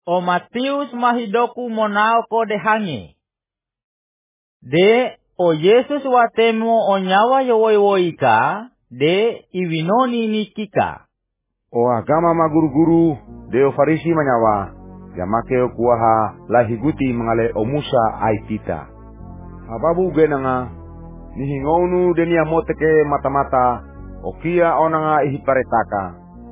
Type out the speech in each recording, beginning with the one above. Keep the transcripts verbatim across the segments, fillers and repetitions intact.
O Matius mahidoku monao ko dehange. De o Yesus watemo o nyawa yowoiwoika de iwinoni nikika. O agama ma guru-guru de o Farisi manyawa yamake o kuaha lahiguti mangale o Musa aitita. Hababu genanga nihingonu denia moteke mata-mata o kia onanga ihiparetaka.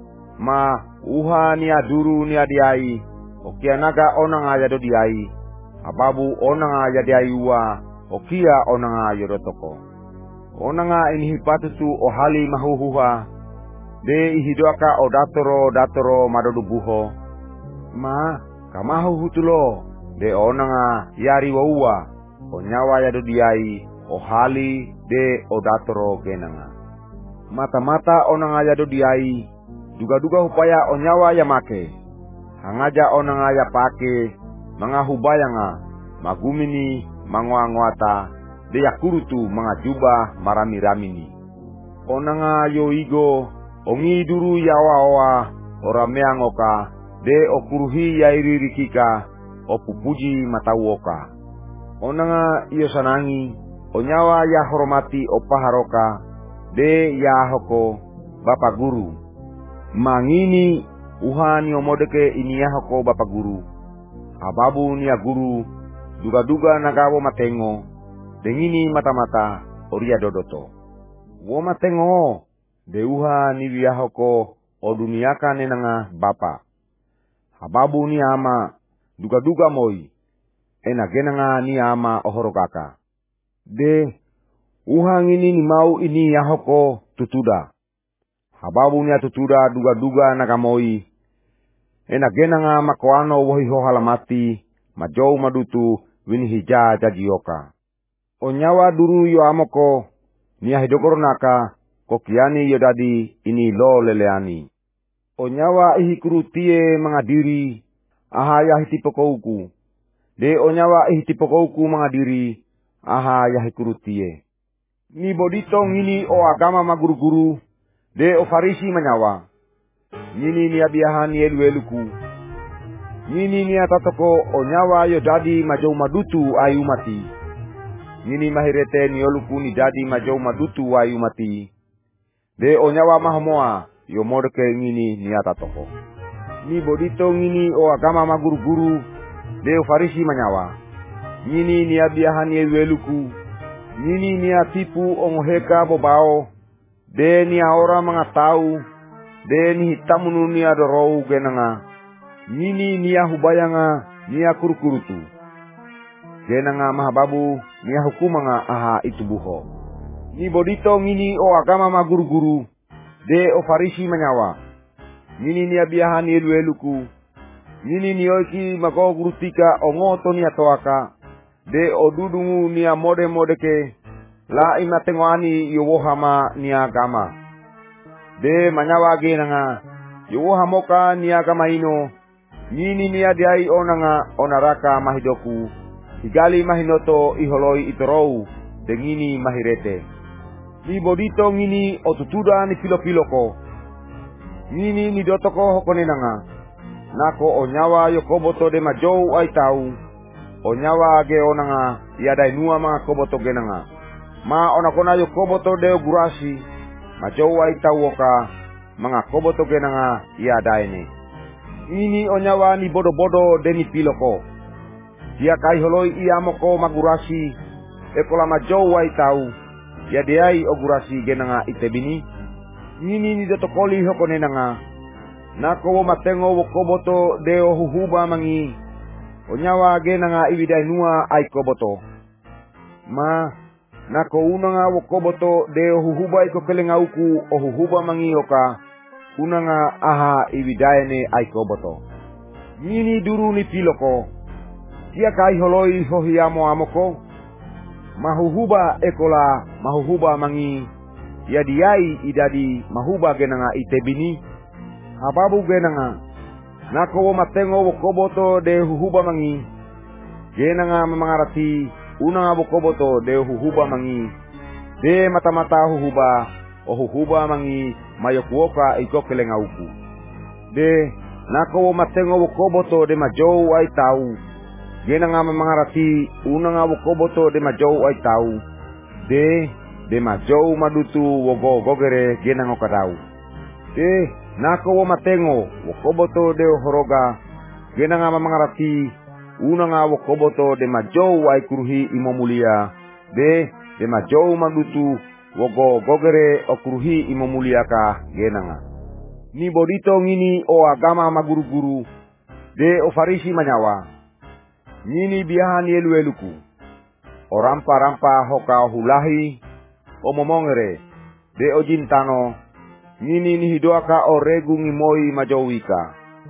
Ma uha nia duru nia diai o kia naga onanga yado diai. Hababu onanga yadiai ua o kia onanga yorotoko. Onanga inihipatutu o hali mahuhuha de ihidoaka o datoro datoro madodubuho. Ma kamahu hutulo de onanga yari waua o nyawa yado diai o hali de o datoro genanga. Mata-mata onanga yado diai duga-duga upaya o nyawa yamake. Hangaja onanga yapake mangahubayanga magumini mangoa-ngoata de yakurutu mangajuba marami-ramini. Onanga yoigo ongi duru yawa-oa orameangoka de okuruhi yairirikika opupuji matauoka. Onanga iyo sanangi onyawa ya hormati opaharoka de ya hoko bapa guru. Mangini uhani omodeke ini ya hoko bapa guru. Hababu niya guru duga-duga nagawo matengo dengini mata-mata oria dodoto. Wo matengo deuha ni wiyahoko o duniaka nenanga bapa. Hababu ni ama duga-duga moi ena genanga ni ama ohorokaka. De uhang ini ni mau ini yahoko tutuda. Hababu ni tutuda duga-duga nagamoi ena genanga makoano wohiho halamati majou madutu wini hija jajioka. Onyawa duru yo amoko niya hidokoronaka kokiani yodadi ini lo leleani. Onyawa ihikurutie mengadiri aha yahitipokouku. De onyawa ihitipokouku mengadiri aha yahikurutie. Ni bodito ngini o agama maguru-guru de o Farisi manyawa. Ngini ni abiyahani elu-eluku. Ngini ni atatoko onyawa yodadi majou madutu ayumati. Ngini mahirete ni oluku ni dadi majou madutu ayumati. De onyawa mahamoa yo modeke ngini ni atatoko. Ni bodito ngini o agama maguru-guru de o Farisi manyawa. Ngini ni abiyahani elu-eluku. Ngini ni atipu ongoheka bobao. De ni aora mangatau. De ni hitamunu ni adorou genanga. Ngini ni ahubayanga ni akurukurutu. Genanga mahababu ni ahukumanga aha itubuho. Ni bodito ngini o agama maguru-guru de o Farisi manyawa. Ngini ni abiyahani elu-eluku. Ngini ni oiki mako gurutika ongoto ni atoaka. De o dudungu ni amode-modeke la imatengoani yowohama ni agama. De manyawa genanga yowohamoka ni agama ino. Ngini ni adiai onanga onaraka mahidoku. Higali mahinoto iholoi itorou dengini mahirete. Ni bodito ngini otutuda ni pilo-piloko. Ngini ni dotoko hokonenanga. Nako onyawa yokoboto de majou aitau. Onyawa ge onanga yadai nua mga koboto genanga. Ma onakona yokoboto de ogurasi. Majou aitau oka mga koboto genanga yadaini. Ngini onyawa ni bodo-bodo de ni piloko. Dia kai holoi iamoko magurasi ekola majou aitau. Yadeai ogurasi genanga itebini. Ngini ni dotokoli hokonenanga. Nako wo matengo wo koboto de ohuhuba mangi. Onyawa genanga iwidai nua ai koboto. Ma nako unanga wo koboto de ohuhuba iko kelenga uku ohuhuba mangi oka. Unanga aha iwidaene ai koboto. Ngini duru ni piloko. Dia kai holoi hohiamo amoko. Mahuhuba ekola mahuhuba mangi. Yadiai idadi mahuba genanga itebini. Hababu genanga. Nako wo matengo wo koboto de huhuba mangi. Genanga memangarati. Unanga wo koboto de huhuba mangi. De mata-mata huhuba. O huhuba mangi mayokuoka iko kelenga uku. De nako matengo wokoboto de majou ai tau. Gena nga mangarati una nga wokoboto de majou ai tau. De de majou madutu wogo gogere gena ngokadau. De nako wo matengo wokoboto de horoga. Gena nga mangarati una nga wokoboto de majou ai kuruhi imomulia. De de majou madutu wogo gogere okuruhi imomuliaka gena nga. Ni bodito ngini o agama maguru-guru de o Farisi manyawa. Ngini biahan yelu-eluku. O rampa-rampa hoka hulahi o momongere de o jintano. Ngini ni hidoaka o regu ngimoi majowika.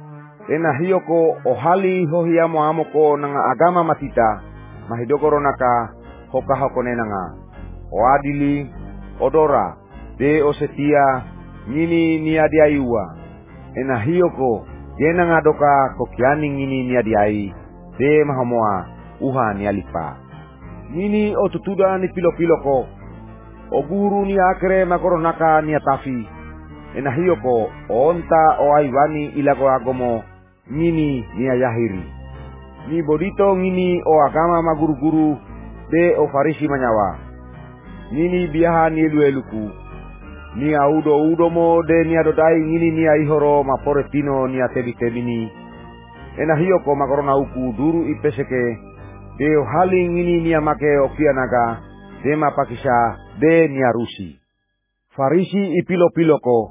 Ena hiyoko o hali hohiamo amoko nanga agama matita mahidokoronaka hoka hokonenanga. O adili odora de o setia ngini niadiaiwa. Ena hiyoko gena ngadoka kokiani ngini niadiai de mahamoa uha nialipa. Ngini o tutuda ni pilo-piloko. O guru ni akre makoronaka niatafi. Ena hiyoko o onta o aiwani ilago agomo ngini niayahiri. Ni bodito ngini o agama maguru-guru de o Farisi manyawa. Ngini biaha ni elu-eluku. Ni audo-udo mo de ni adodai ngini ni aihoro maporetino ni atebi-tebini. Ena hiyoko makorona uku duru ipeseke de o hali ngini ni amake okianaga de mapakisha de ni arusi. Farisi ipilo-piloko.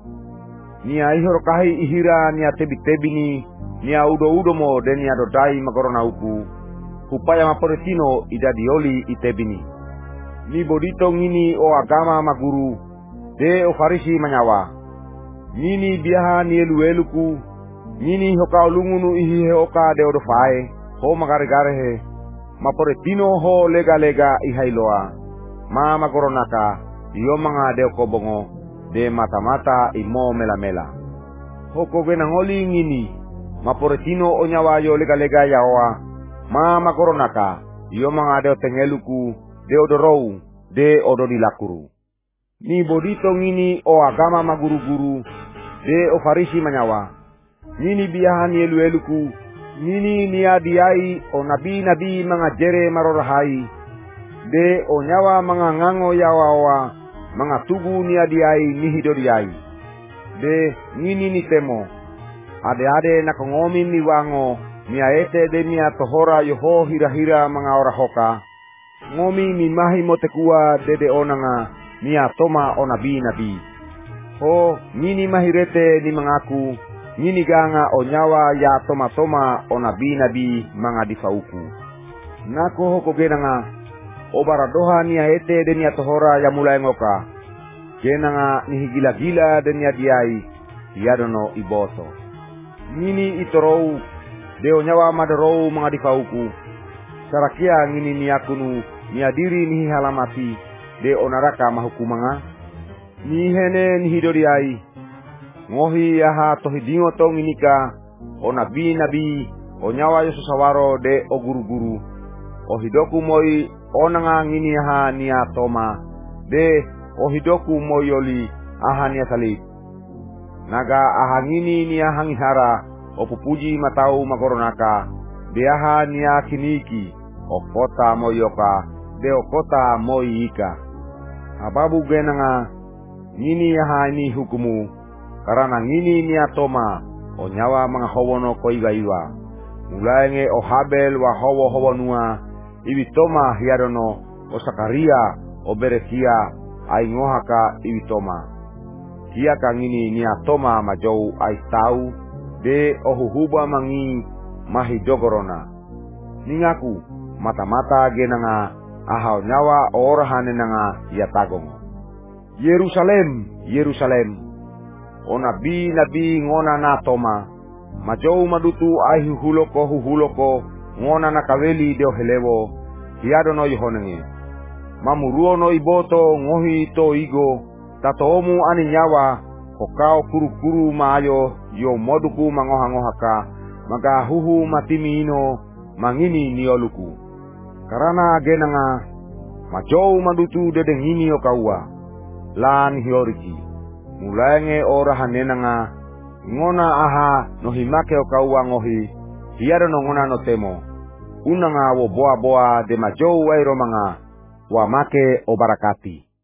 Ni aihoro kahi ihira ni atebi-tebini ni audo-udo mo de ni adodai makorona uku. Upaya maporetino idadioli itebini. Ni bodito ngini o agama maguru de o Farisi manyawa. Ngini biaha ni elu-eluku. Ngini hoka olungunu ihi hoka de odofae. Ho magare-garehe. Maporetino ho lega-lega ihailoa. Ma makoronaka. Iyo mga de okobongo. De mata-mata imo mela-mela. Hoko genangoli ngini. Maporetino o nyawayo lega-lega yaoa. Ma makoronaka. Iyo mga de otengeluku. De odorou. De ododilakuru. Ni bodito ngini o agama maguru-guru de o Farisi manyawa. Ngini biahan yelu-eluku. Ngini niadiai o nabi-nabi mga jere marorahai. De o nyawa mga ngango yawawa. Mga tugu niadiai nihidodiai. De ngini ni temo. Ade-ade nakongomi ni wango. Niaete de nia tohora yoho hira-hira mga orahoka. Ngomi mimahi motekua dede onanga. Nia toma o nabi-nabi. Ho ngini mahirete ni mengaku. Ngini ganga o nyawa ya toma-toma o nabi-nabi mga difauku. Nako hoko genanga. O baradoha nia ete de nia tohora ya mulai ngoka. Genanga ni gila-gila de nia diai. Yadono iboto. Ngini itorou. De o nyawa madarou mga difauku. Sarakia ngini niakunu. Nia diri ni halamati. De onaraka mahukumanga. Ni hene ni hidoriai. Ngohi aha tohidingo tong inika. O nabi-nabi. O nyawa yosusawaro de o guru-guru. O hidoku moi onanga ngini aha nia toma. De o hidoku moi oli aha nia salib. Naga aha ngini nia hangihara. O pupuji matau makoronaka. De aha nia kiniki. O kota moyoka. De o kota moi ika. Ababu genanga ngini aha ini hukumu. Karena ngini ni atoma. O nyawa mga howono ko iwa-iwa. Mulaenge o Habel wa howo-howo nua. Ibitoma hiadono. O Sakaria o Berekia. Ai ngohaka ibitoma. Kia ka ngini ni atoma majou ai tau. De o huhuba mangi mahidogorona. Ningaku mata-mata genanga. Ahau nyawa orahane nanga yatagongo. Yerusalem, Yerusalem. O nabi-nabi ngona na toma. Majou madutu ai huhuloko huhuloko. Ngona nakaweli deo helewo. Hiado no yohonenge. Mamuruo no iboto ngohi to igo. Tatoomu ani nyawa. Hokao kuru-kuru maayo. Yo moduku mangoha-ngohaka. Maga huhu matimi ino. Mangini nioluku. Karena genanga majou madutu dedengini o kaua lan hioriki. Mulenge ora hanenanga ngona aha no himake o kaua ngohi, hiaro no ngona no temo, unanga wo boa boa de majou ai romanga, wa make o barakati.